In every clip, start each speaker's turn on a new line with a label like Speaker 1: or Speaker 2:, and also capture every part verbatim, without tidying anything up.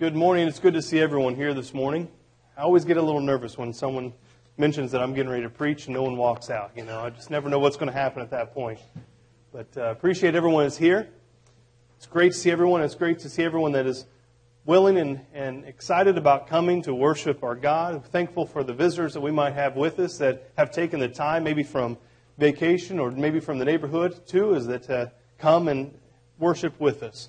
Speaker 1: Good morning. It's good to see everyone here this morning. I always get a little nervous when someone mentions that I'm getting ready to preach and no one walks out. You know, I just never know what's going to happen at that point. But uh, appreciate everyone is here. It's great to see everyone. It's great to see everyone that is willing and, and excited about coming to worship our God. I'm thankful for the visitors that we might have with us that have taken the time, maybe from vacation or maybe from the neighborhood too, is that uh, come and worship with us.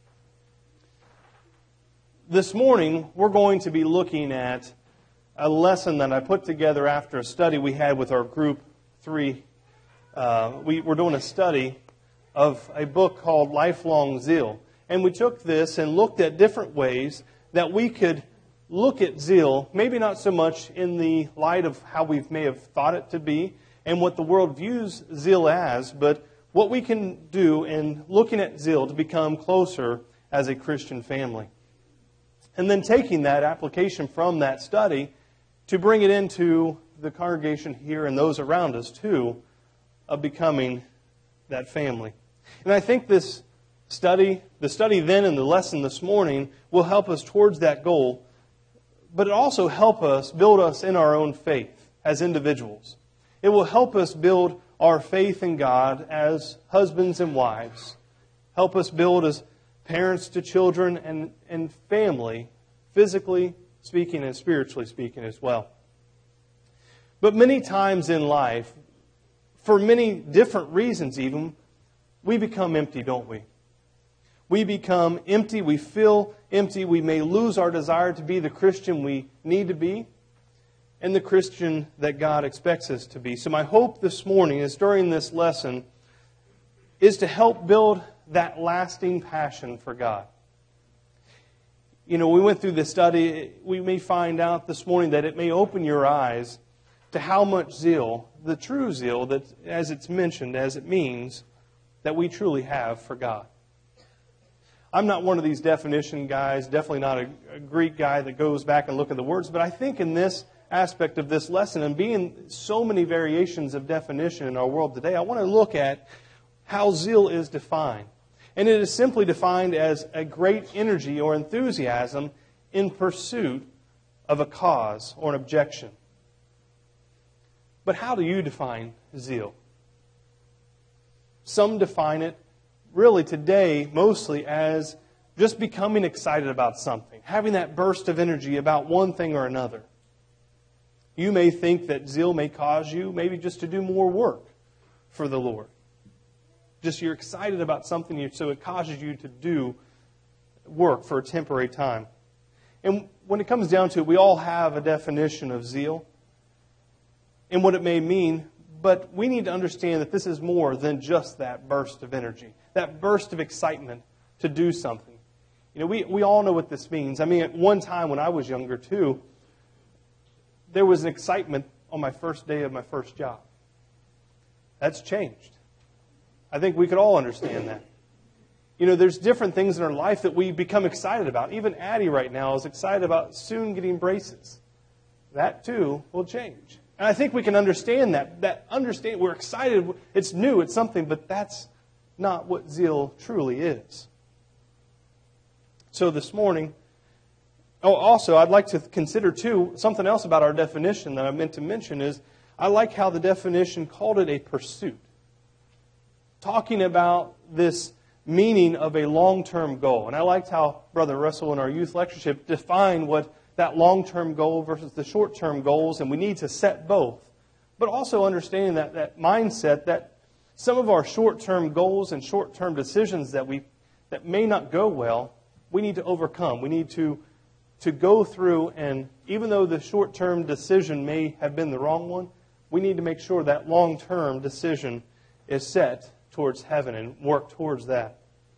Speaker 1: This morning, we're going to be looking at a lesson that I put together after a study we had with our group three. Uh, we were doing a study of a book called Lifelong Zeal. And we took this and looked at different ways that we could look at zeal, maybe not so much in the light of how we may have thought it to be and what the world views zeal as, but what we can do in looking at zeal to become closer as a Christian family. And then taking that application from that study to bring it into the congregation here and those around us too, of becoming that family. And I think this study, the study then and the lesson this morning will help us towards that goal, but it also help us build us in our own faith as individuals. It will help us build our faith in God as husbands and wives. Help us build as parents to children and, and family, physically speaking and spiritually speaking as well. But many times in life, for many different reasons even, we become empty, don't we? We become empty, we feel empty, we may lose our desire to be the Christian we need to be and the Christian that God expects us to be. So my hope this morning is during this lesson is to help build that lasting passion for God. You know, we went through this study. We may find out this morning that it may open your eyes to how much zeal, the true zeal, that as it's mentioned, as it means, that we truly have for God. I'm not one of these definition guys, definitely not a, a Greek guy that goes back and look at the words, but I think in this aspect of this lesson, and being so many variations of definition in our world today, I want to look at how zeal is defined. And it is simply defined as a great energy or enthusiasm in pursuit of a cause or an objection. But how do you define zeal? Some define it really today mostly as just becoming excited about something, having that burst of energy about one thing or another. You may think that zeal may cause you maybe just to do more work for the Lord. Just you're excited about something, so it causes you to do work for a temporary time. And when it comes down to it, we all have a definition of zeal and what it may mean, but we need to understand that this is more than just that burst of energy, that burst of excitement to do something. You know, we, we all know what this means. I mean, at one time when I was younger too, there was an excitement on my first day of my first job. That's changed. I think we could all understand that. You know, there's different things in our life that we become excited about. Even Addie right now is excited about soon getting braces. That too will change. And I think we can understand that. That understand we're excited. It's new. It's something. But that's not what zeal truly is. So this morning, oh, also I'd like to consider too something else about our definition that I meant to mention is I like how the definition called it a pursuit. Talking about this meaning of a long-term goal. And I liked how Brother Russell in our youth lectureship defined what that long-term goal versus the short-term goals, and we need to set both. But also understanding that, that mindset that some of our short-term goals and short-term decisions that we that may not go well, we need to overcome. We need to, to go through, and even though the short-term decision may have been the wrong one, we need to make sure that long-term decision is set towards heaven and work towards that.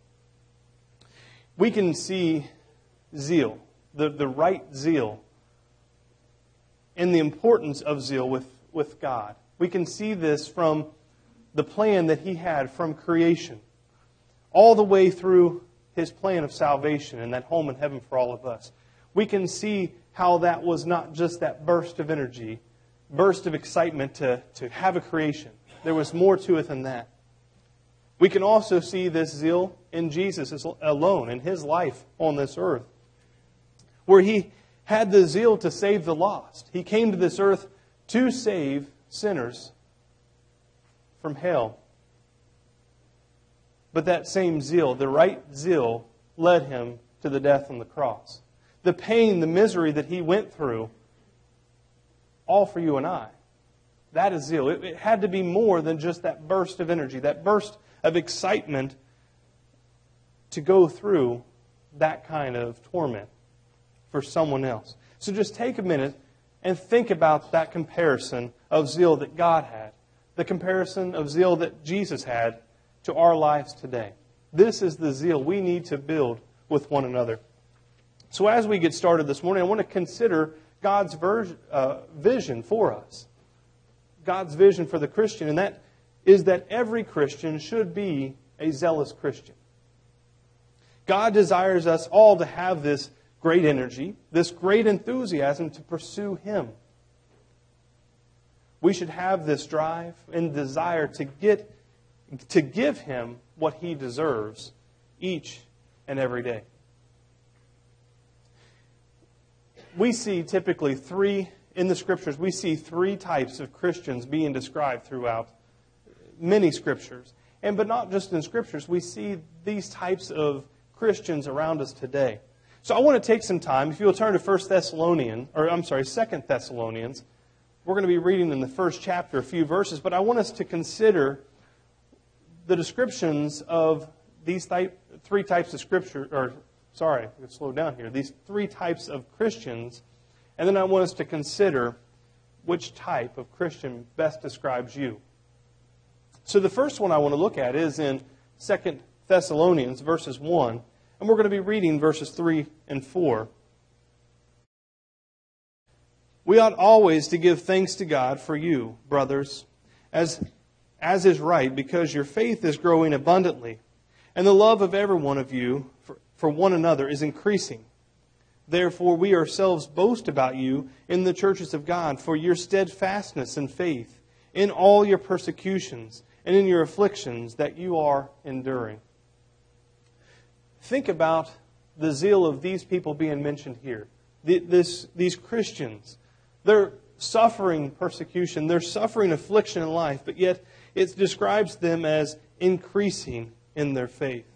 Speaker 1: We can see zeal, the, the right zeal, and the importance of zeal with, with God. We can see this from the plan that He had from creation, all the way through His plan of salvation and that home in heaven for all of us. We can see how that was not just that burst of energy, burst of excitement to, to have a creation. There was more to it than that. We can also see this zeal in Jesus alone, in His life on this earth. where He had the zeal to save the lost. He came to this earth to save sinners from hell. But that same zeal, the right zeal, led Him to the death on the cross. The pain, the misery that He went through, all for you and I. That is zeal. It, it had to be more than just that burst of energy, that burst of excitement to go through that kind of torment for someone else. So just take a minute and think about that comparison of zeal that God had, the comparison of zeal that Jesus had to our lives today. This is the zeal we need to build with one another. So as we get started this morning, I want to consider God's ver- uh, vision for us. God's vision for the Christian, and that is that every Christian should be a zealous Christian. God desires us all to have this great energy, this great enthusiasm to pursue Him. We should have this drive and desire to get to give Him what He deserves each and every day. We see typically three, in the Scriptures, we see three types of Christians being described throughout many Scriptures. And but not just in Scriptures, we see these types of Christians around us today. So I want to take some time, if you'll turn to First Thessalonians, or I'm sorry, Second Thessalonians. We're going to be reading in the first chapter a few verses, but I want us to consider the descriptions of these type, three types of Scripture, or sorry, I'm going to slow down here, these three types of Christians, and then I want us to consider which type of Christian best describes you. So the first one I want to look at is in Second Thessalonians, verses one, and we're going to be reading verses three and four. We ought always to give thanks to God for you, brothers, as, as is right, because your faith is growing abundantly, and the love of every one of you for, for one another is increasing. Therefore, we ourselves boast about you in the churches of God for your steadfastness and faith, in all your persecutions and in your afflictions that you are enduring. Think about the zeal of these people being mentioned here. This, these Christians, they're suffering persecution, they're suffering affliction in life, but yet it describes them as increasing in their faith.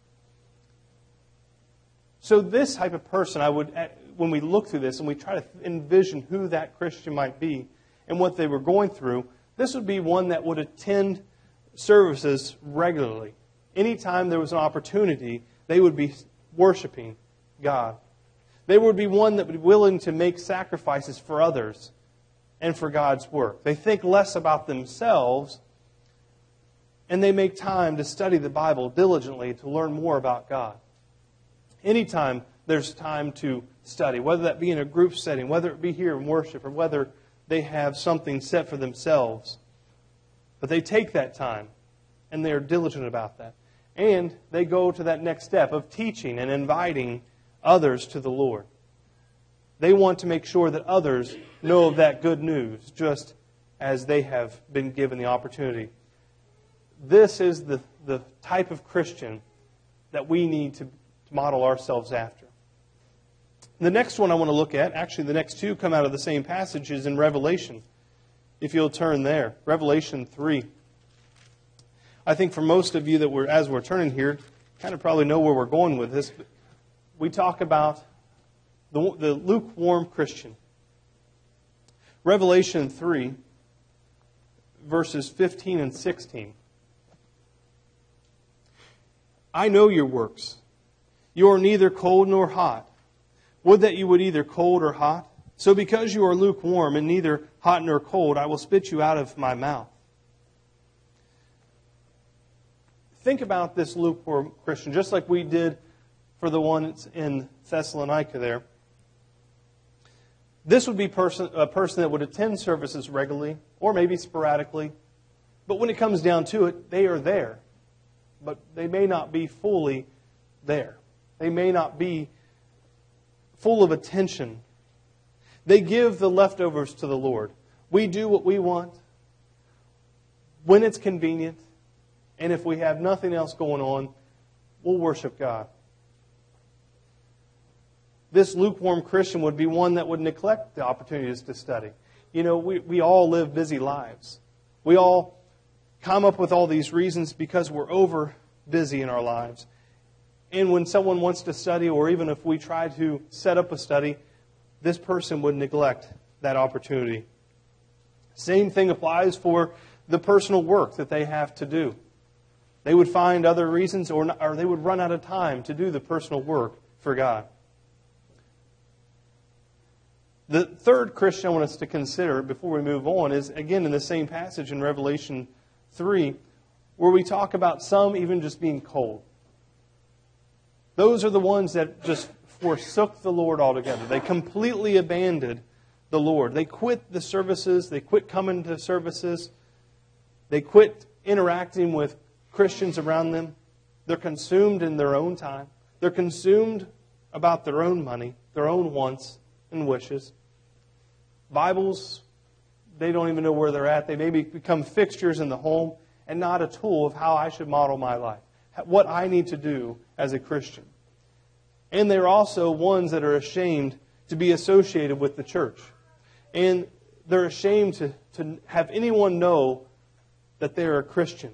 Speaker 1: So this type of person, I would, when we look through this and we try to envision who that Christian might be and what they were going through, this would be one that would attend services regularly. Anytime there was an opportunity, they would be worshiping God. They would be one that would be willing to make sacrifices for others and for God's work. They think less about themselves, and they make time to study the Bible diligently to learn more about God. Anytime there's time to study, whether that be in a group setting, whether it be here in worship, or whether they have something set for themselves, but they take that time, and they are diligent about that. And they go to that next step of teaching and inviting others to the Lord. They want to make sure that others know of that good news, just as they have been given the opportunity. This is the, the type of Christian that we need to, to model ourselves after. The next one I want to look at, actually the next two come out of the same passage, is in Revelation. If you'll turn there, Revelation three. I think for most of you that we're, as we're turning here, kind of probably know where we're going with this. But we talk about the, the lukewarm Christian. Revelation three, verses fifteen and sixteen. I know your works. You are neither cold nor hot. Would that you would either cold or hot. So because you are lukewarm and neither hot nor cold, I will spit you out of my mouth. Think about this lukewarm Christian, just like we did for the ones in Thessalonica there. This would be person, a person that would attend services regularly, or maybe sporadically. But when it comes down to it, they are there. But they may not be fully there. They may not be full of attention. They give the leftovers to the Lord. We do what we want when it's convenient. And if we have nothing else going on, we'll worship God. this lukewarm Christian would be one that would neglect the opportunities to study. You know, we, we all live busy lives. We all come up with all these reasons because we're over busy in our lives. And when someone wants to study, or even if we try to set up a study, this person would neglect that opportunity. Same thing applies for the personal work that they have to do. They would find other reasons, or, not, or they would run out of time to do the personal work for God. The third Christian I want us to consider before we move on is, again, in the same passage in Revelation three, where we talk about some even just being cold. Those are the ones that just forsook the Lord altogether. They completely abandoned the Lord. They quit the services. They quit coming to services. They quit interacting with Christians around them. They're consumed in their own time. They're consumed about their own money, their own wants and wishes. Bibles, they don't even know where they're at. They maybe become fixtures in the home and not a tool of how I should model my life, what I need to do as a Christian. And they're also ones that are ashamed to be associated with the church. And they're ashamed to, to have anyone know that they're a Christian.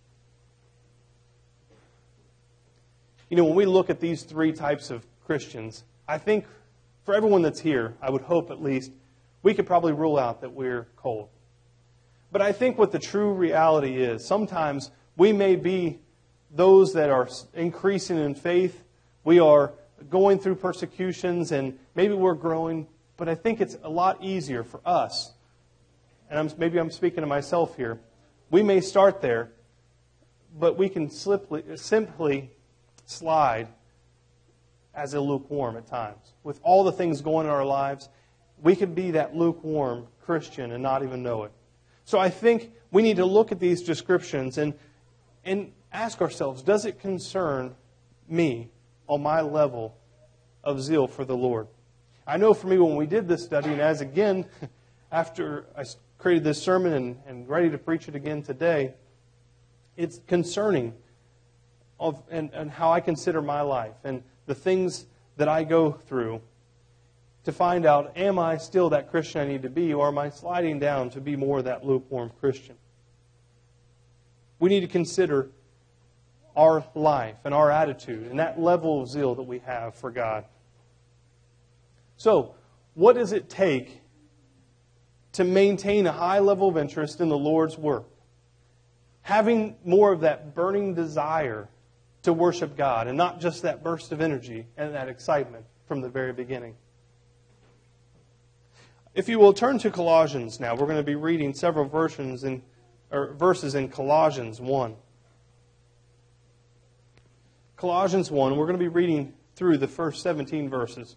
Speaker 1: You know, when we look at these three types of Christians, I think for everyone that's here, I would hope at least, we could probably rule out that we're cold. But I think what the true reality is, sometimes we may be those that are increasing in faith. We are going through persecutions and maybe we're growing. But I think it's a lot easier for us, and I'm, maybe I'm speaking to myself here, we may start there, but we can simply, simply slide as a lukewarm at times. With all the things going in our lives, we could be that lukewarm Christian and not even know it. So I think we need to look at these descriptions and, and ask ourselves, does it concern me on my level of zeal for the Lord? I know for me when we did this study, and as again, after I created this sermon and, and ready to preach it again today, it's concerning of and, and how I consider my life and the things that I go through to find out, am I still that Christian I need to be, or am I sliding down to be more that lukewarm Christian? We need to consider our life and our attitude and that level of zeal that we have for God. So, what does it take to maintain a high level of interest in the Lord's work? Having more of that burning desire to worship God and not just that burst of energy and that excitement from the very beginning. If you will turn to Colossians now, we're going to be reading several versions in, or verses in Colossians one. Colossians one, we're going to be reading through the first seventeen verses.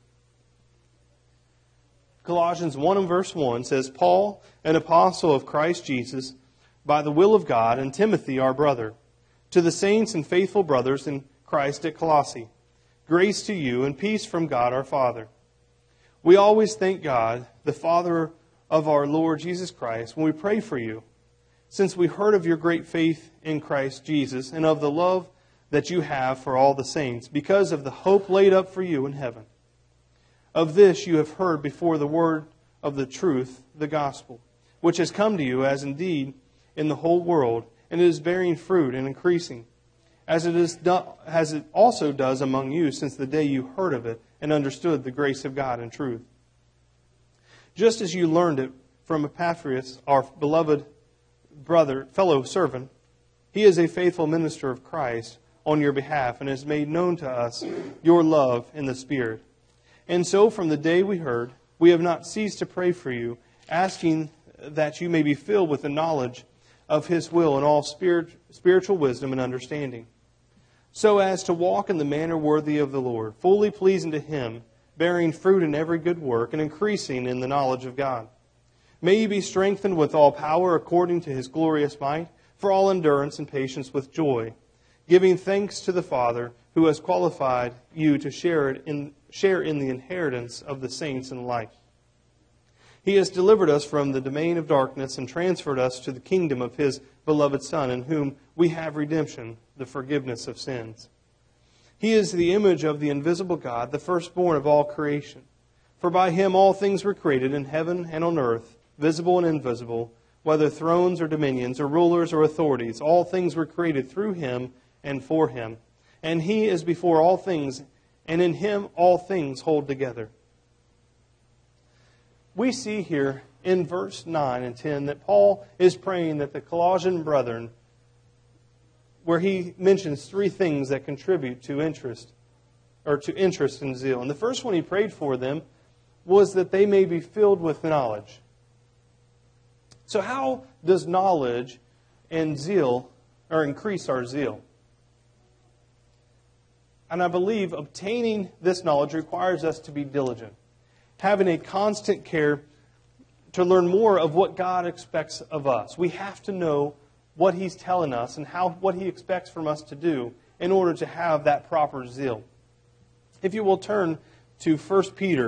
Speaker 1: Colossians one and verse one says, Paul, an apostle of Christ Jesus, by the will of God, and Timothy, our brother, to the saints and faithful brothers in Christ at Colossae, grace to you and peace from God our Father. We always thank God, the Father of our Lord Jesus Christ, when we pray for you, since we heard of your great faith in Christ Jesus and of the love that you have for all the saints, because of the hope laid up for you in heaven. Of this you have heard before the word of the truth, the gospel, which has come to you as indeed in the whole world, and it is bearing fruit and increasing, as it is do, as it also does among you since the day you heard of it and understood the grace of God in truth. Just as you learned it from Epaphras, our beloved brother, fellow servant, he is a faithful minister of Christ on your behalf and has made known to us your love in the Spirit. And so from the day we heard, we have not ceased to pray for you, asking that you may be filled with the knowledge of His will and all spirit, spiritual wisdom and understanding, so as to walk in the manner worthy of the Lord, fully pleasing to Him, bearing fruit in every good work and increasing in the knowledge of God. May you be strengthened with all power according to His glorious might, for all endurance and patience with joy, giving thanks to the Father who has qualified you to share it in share in the inheritance of the saints in light. He has delivered us from the domain of darkness and transferred us to the kingdom of His beloved Son, in whom we have redemption, the forgiveness of sins. He is the image of the invisible God, the firstborn of all creation. For by Him all things were created in heaven and on earth, visible and invisible, whether thrones or dominions or rulers or authorities. All things were created through Him and for Him. And He is before all things, and in Him all things hold together. We see here in verse nine and ten that Paul is praying that the Colossian brethren, where he mentions three things that contribute to interest, or to interest and zeal. And the first one he prayed for them was that they may be filled with knowledge. So how does knowledge and zeal, or increase our zeal? And I believe obtaining this knowledge requires us to be diligent, having a constant care to learn more of what God expects of us. We have to know what He's telling us and how what He expects from us to do in order to have that proper zeal. If you will turn to First Peter,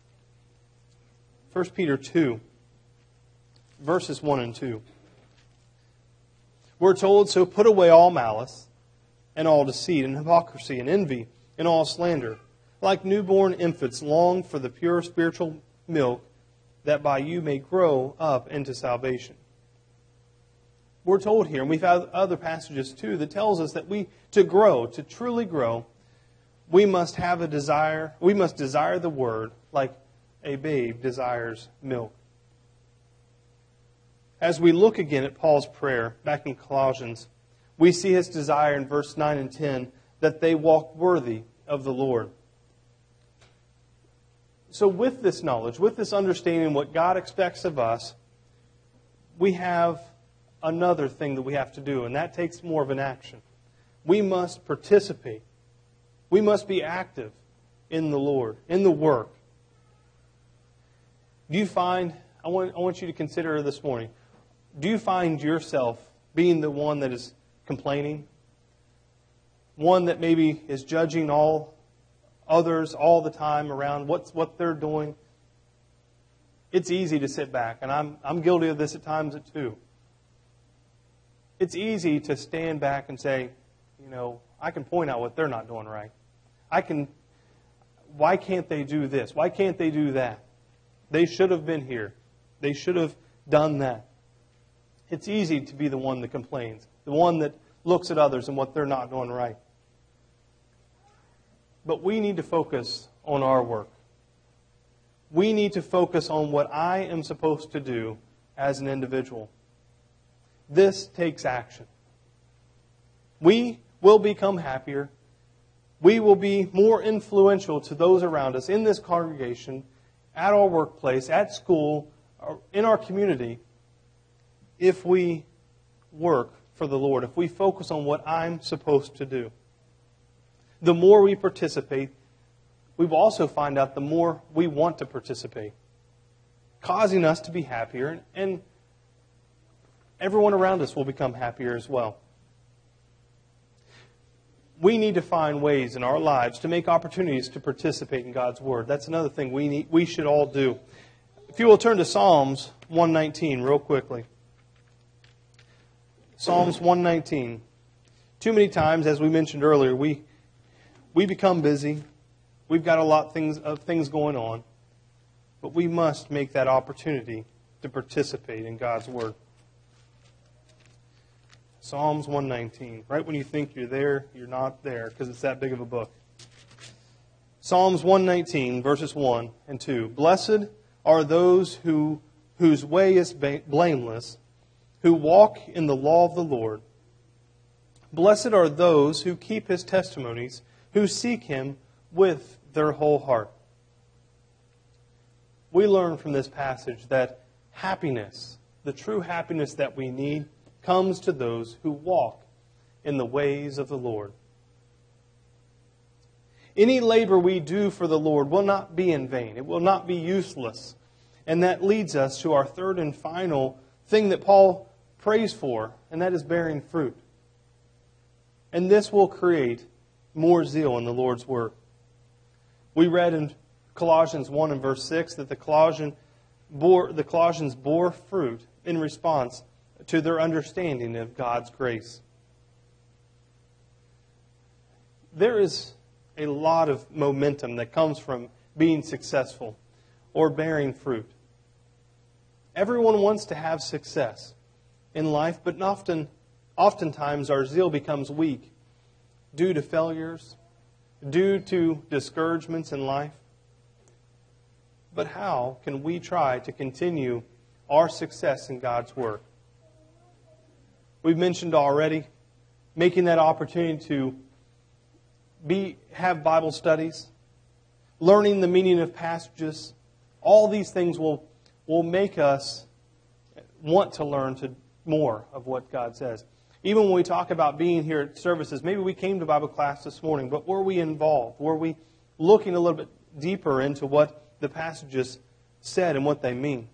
Speaker 1: First Peter two, verses one and two. We're told, "So put away all malice, and all deceit, and hypocrisy, and envy, and all slander. Like newborn infants, long for the pure spiritual milk, that by you may grow up into salvation." We're told here, and we've had other passages too, that tells us that we, to grow, to truly grow, we must have a desire, we must desire the Word like a babe desires milk. As we look again at Paul's prayer back in Colossians, we see his desire in verse nine and ten that they walk worthy of the Lord. So with this knowledge, with this understanding what God expects of us, we have another thing that we have to do, and that takes more of an action. We must participate. We must be active in the Lord, in the work. Do you find, I want, I want you to consider this morning, do you find yourself being the one that is complaining? One that maybe is judging all others all the time around what's what they're doing? It's easy to sit back, and I'm I'm guilty of this at times too. It's easy to stand back and say, you know, I can point out what they're not doing right. I can, why can't they do this? Why can't they do that? They should have been here. They should have done that. It's easy to be the one that complains, the one that looks at others and what they're not doing right. But we need to focus on our work. We need to focus on what I am supposed to do as an individual. This takes action. We will become happier. We will be more influential to those around us in this congregation, at our workplace, at school, in our community, if we work for the Lord, if we focus on what I'm supposed to do. The more we participate, we will also find out the more we want to participate, causing us to be happier, and everyone around us will become happier as well. We need to find ways in our lives to make opportunities to participate in God's Word. That's another thing we need, we should all do. If you will turn to Psalms one nineteen real quickly. Psalms one nineteen. Too many times, as we mentioned earlier, we we become busy. We've got a lot of things, of things going on. But we must make that opportunity to participate in God's Word. Psalms one nineteen. Right when you think you're there, you're not there because it's that big of a book. Psalms one nineteen, verses one and two. Blessed are those who whose way is blameless, who walk in the law of the Lord. Blessed are those who keep His testimonies, who seek Him with their whole heart. We learn from this passage that happiness, the true happiness that we need, comes to those who walk in the ways of the Lord. Any labor we do for the Lord will not be in vain. It will not be useless. And that leads us to our third and final thing that Paul prays for, and that is bearing fruit. And this will create more zeal in the Lord's work. We read in Colossians one and verse six that the Colossian bore, the Colossians bore fruit in response to their understanding of God's grace. There is a lot of momentum that comes from being successful or bearing fruit. Everyone wants to have success in life, but often, oftentimes our zeal becomes weak due to failures, due to discouragements in life. But how can we try to continue our success in God's Word? We've mentioned already making that opportunity to be have Bible studies, learning the meaning of passages. All these things will, will make us want to learn to more of what God says. Even when we talk about being here at services, maybe we came to Bible class this morning, but were we involved? Were we looking a little bit deeper into what the passages said and what they mean?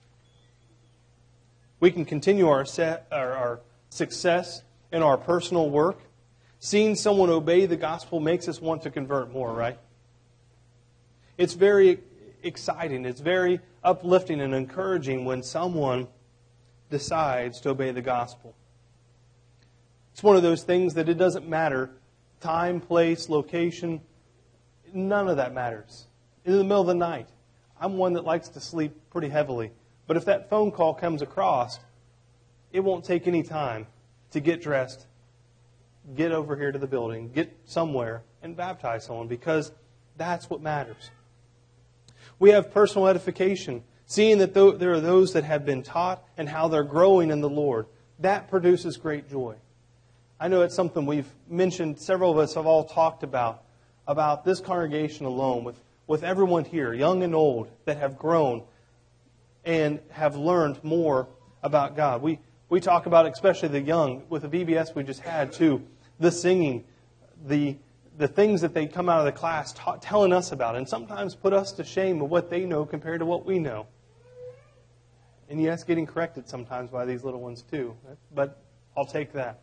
Speaker 1: We can continue our, set, our, our success in our personal work. Seeing someone obey the gospel makes us want to convert more, right? It's very exciting. It's very uplifting and encouraging when someone decides to obey the gospel. It's one of those things that it doesn't matter. Time, place, location, none of that matters. In the middle of the night, I'm one that likes to sleep pretty heavily. But if that phone call comes across, it won't take any time to get dressed, get over here to the building, get somewhere, and baptize someone, because that's what matters. We have personal edification, seeing that there are those that have been taught and how they're growing in the Lord. That produces great joy. I know it's something we've mentioned, several of us have all talked about, about this congregation alone, with, with everyone here, young and old, that have grown and have learned more about God. We we talk about, especially the young, with the V B S we just had too, the singing, the the things that they come out of the class ta- telling us about, and sometimes put us to shame of what they know compared to what we know. And yes, getting corrected sometimes by these little ones too, but I'll take that.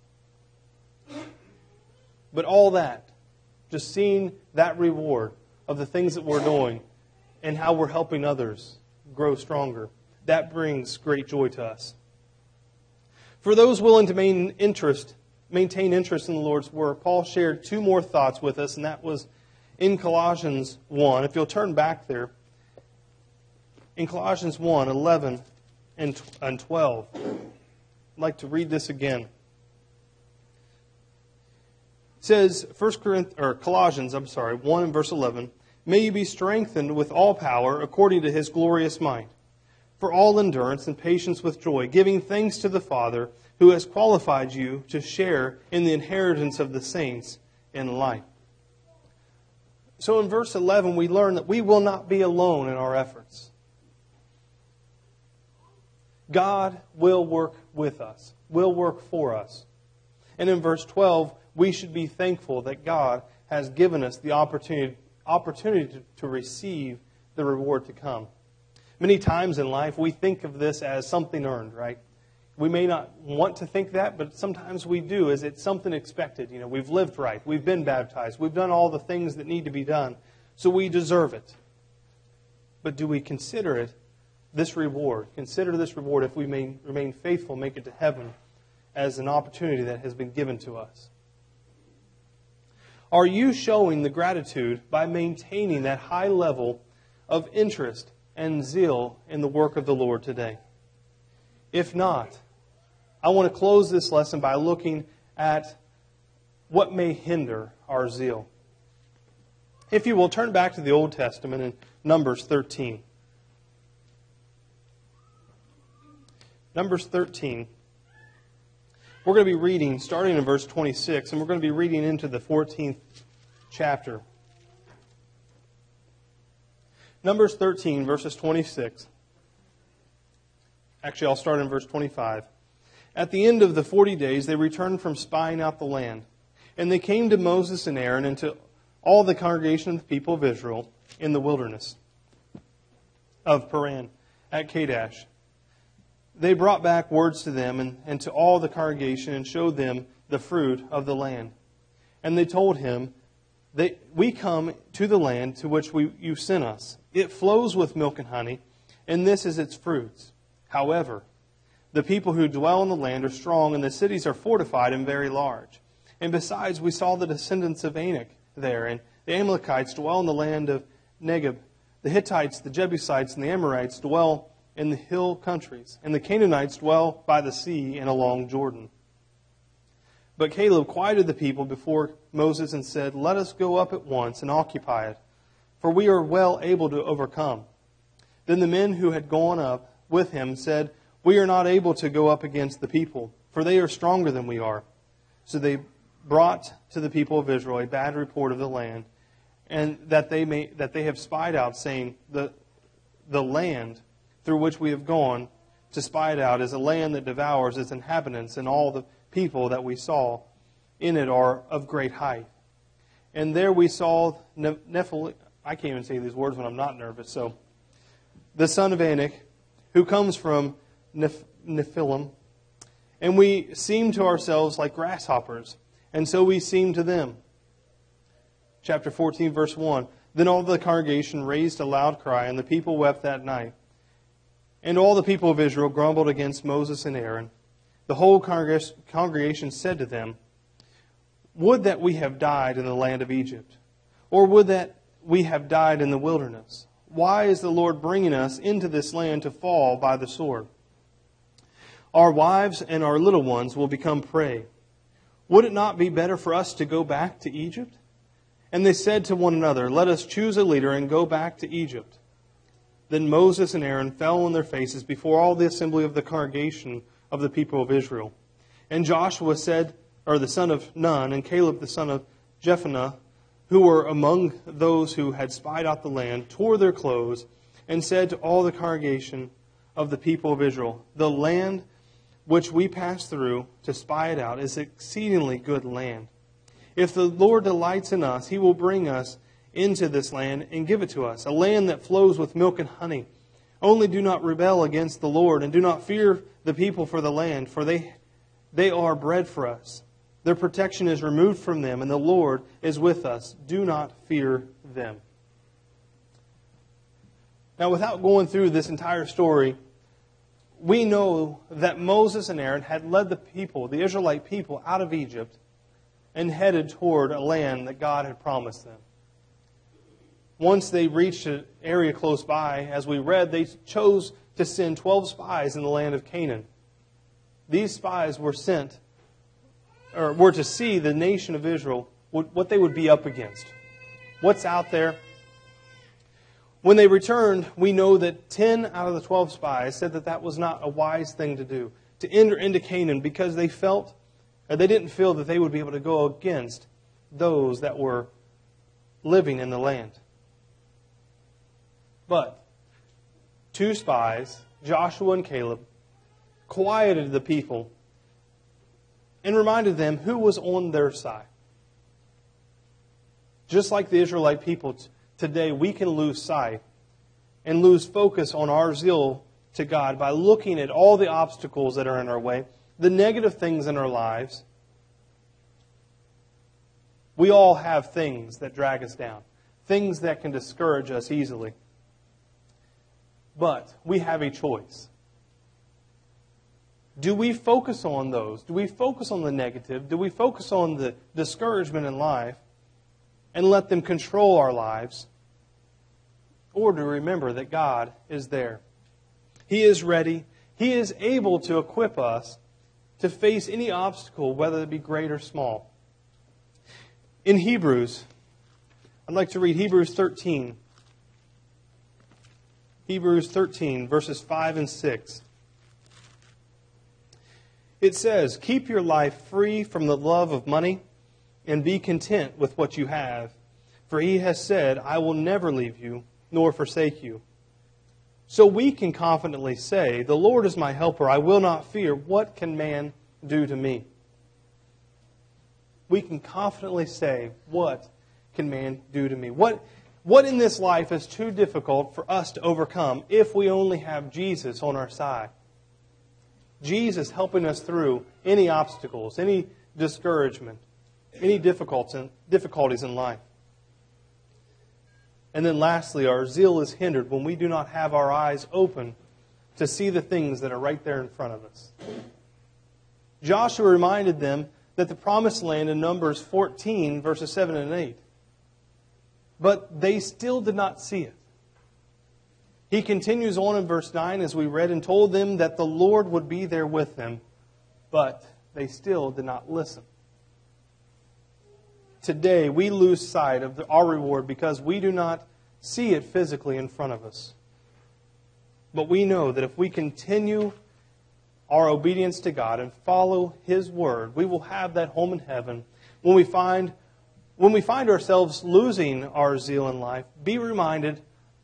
Speaker 1: But all that, just seeing that reward of the things that we're doing and how we're helping others grow stronger, that brings great joy to us. For those willing to maintain interest, maintain interest in the Lord's Word, Paul shared two more thoughts with us, and that was in Colossians one. If you'll turn back there, in Colossians one, eleven and twelve, I'd like to read this again. It says, First Corinthians, or Colossians, I'm sorry, one and verse eleven, "May you be strengthened with all power according to His glorious might, for all endurance and patience with joy, giving thanks to the Father who has qualified you to share in the inheritance of the saints in light." So in verse eleven, we learn that we will not be alone in our efforts. God will work with us, will work for us. And in verse twelve, we should be thankful that God has given us the opportunity, opportunity to, to receive the reward to come. Many times in life, we think of this as something earned, right? We may not want to think that, but sometimes we do, as it's something expected. You know, we've lived right, we've been baptized, we've done all the things that need to be done, so we deserve it. But do we consider it this reward? Consider this reward, if we may remain faithful, make it to heaven, as an opportunity that has been given to us. Are you showing the gratitude by maintaining that high level of interest and zeal in the work of the Lord today? If not, I want to close this lesson by looking at what may hinder our zeal. If you will, turn back to the Old Testament in Numbers thirteen. Numbers thirteen. We're going to be reading, starting in verse twenty-six, and we're going to be reading into the fourteenth chapter. Numbers thirteen, verses twenty-six. Actually, I'll start in verse twenty-five. At the end of the forty days, they returned from spying out the land. And they came to Moses and Aaron and to all the congregation of the people of Israel in the wilderness of Paran at Kadesh. They brought back words to them and, and to all the congregation and showed them the fruit of the land. And they told him, they, "We come to the land to which we, you sent us. It flows with milk and honey, and this is its fruits. However, the people who dwell in the land are strong, and the cities are fortified and very large. And besides, we saw the descendants of Anak there. And the Amalekites dwell in the land of Negeb. The Hittites, the Jebusites, and the Amorites dwell in the hill countries. And the Canaanites dwell by the sea and along Jordan. But Caleb quieted the people before Moses and said, "Let us go up at once and occupy it, for we are well able to overcome." Then the men who had gone up with him said, "We are not able to go up against the people, for they are stronger than we are." So they brought to the people of Israel a bad report of the land, and that they may that they have spied out, saying, the the land through which we have gone to spy it out is a land that devours its inhabitants, and all the people that we saw in it are of great height. And there we saw Nephilim. I can't even say these words when I'm not nervous. So, the son of Anak, who comes from Neph- Nephilim, and we seemed to ourselves like grasshoppers, and so we seemed to them. Chapter fourteen, verse one. Then all the congregation raised a loud cry, and the people wept that night. And all the people of Israel grumbled against Moses and Aaron. The whole congregation said to them, "Would that we have died in the land of Egypt, or would that we have died in the wilderness. Why is the Lord bringing us into this land to fall by the sword? Our wives and our little ones will become prey. Would it not be better for us to go back to Egypt?" And they said to one another, "Let us choose a leader and go back to Egypt." Then Moses and Aaron fell on their faces before all the assembly of the congregation of the people of Israel. And Joshua said, or the son of Nun, and Caleb the son of Jephunneh, who were among those who had spied out the land, tore their clothes and said to all the congregation of the people of Israel, "The land which we passed through to spy it out is exceedingly good land. If the Lord delights in us, He will bring us into this land and give it to us, a land that flows with milk and honey. Only do not rebel against the Lord, and do not fear the people for the land, for they, they are bread for us. Their protection is removed from them, and the Lord is with us. Do not fear them." Now, without going through this entire story, we know that Moses and Aaron had led the people, the Israelite people, out of Egypt and headed toward a land that God had promised them. Once they reached an area close by, as we read, they chose to send twelve spies in the land of Canaan. These spies were sent, or were to see the nation of Israel, what they would be up against. What's out there? When they returned, we know that ten out of the twelve spies said that that was not a wise thing to do, to enter into Canaan, because they felt, or they didn't feel that they would be able to go against those that were living in the land. But two spies, Joshua and Caleb, quieted the people and reminded them who was on their side. Just like the Israelite people today, we can lose sight and lose focus on our zeal to God by looking at all the obstacles that are in our way, the negative things in our lives. We all have things that drag us down, things that can discourage us easily. But we have a choice. Do we focus on those? Do we focus on the negative? Do we focus on the discouragement in life and let them control our lives? Or do we remember that God is there? He is ready. He is able to equip us to face any obstacle, whether it be great or small. In Hebrews, I'd like to read Hebrews thirteen. Hebrews thirteen, verses five and six. It says, "Keep your life free from the love of money, and be content with what you have. For He has said, 'I will never leave you, nor forsake you.' So we can confidently say, 'The Lord is my helper, I will not fear. What can man do to me?'" We can confidently say, "What can man do to me?" What What in this life is too difficult for us to overcome if we only have Jesus on our side? Jesus helping us through any obstacles, any discouragement, any difficulties in life. And then lastly, our zeal is hindered when we do not have our eyes open to see the things that are right there in front of us. Joshua reminded them that the promised land in Numbers fourteen, verses seven and eight, But they still did not see it. He continues on in verse nine, as we read, and told them that the Lord would be there with them, but they still did not listen. Today, we lose sight of the, our reward because we do not see it physically in front of us. But we know that if we continue our obedience to God and follow His Word, we will have that home in heaven. When we find, when we find ourselves losing our zeal in life, be reminded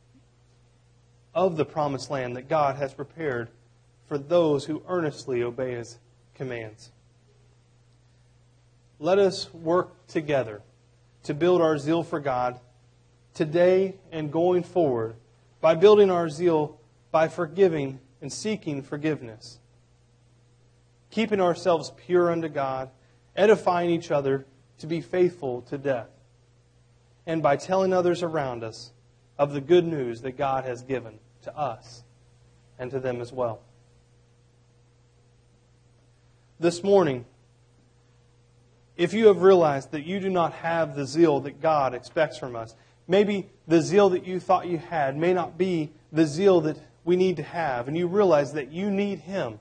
Speaker 1: of the promised land that God has prepared for those who earnestly obey His commands. Let us work together to build our zeal for God today and going forward by building our zeal by forgiving and seeking forgiveness, keeping ourselves pure unto God, edifying each other to be faithful to death, and by telling others around us of the good news that God has given to us and to them as well. This morning, if you have realized that you do not have the zeal that God expects from us, maybe the zeal that you thought you had may not be the zeal that we need to have, and you realize that you need Him,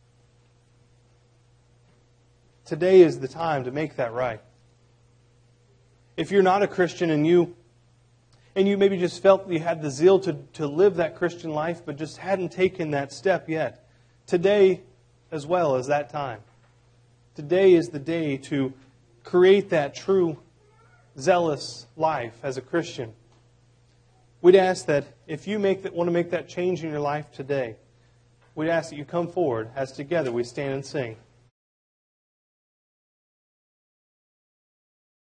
Speaker 1: today is the time to make that right. If you're not a Christian and you and you maybe just felt you had the zeal to, to live that Christian life but just hadn't taken that step yet, today as well is that time. Today is the day to create that true, zealous life as a Christian. We'd ask that if you make that, want to make that change in your life today, we'd ask that you come forward as together we stand and sing.